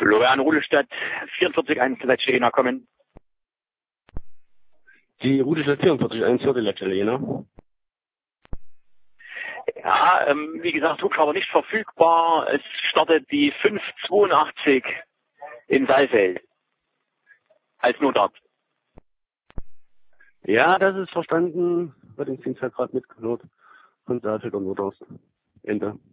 Florian Rudelstadt, 44-1 letzte Jena kommen. Die Rudelstadt 44-1 für die letzte Jena. Ja, wie gesagt, Hubschrauber nicht verfügbar. Es startet die 582 in Saalfeld als Notarzt. Ja, das ist verstanden. Rettungsdienst hat gerade mitgehört. Und da steht der Notarzt. Ende.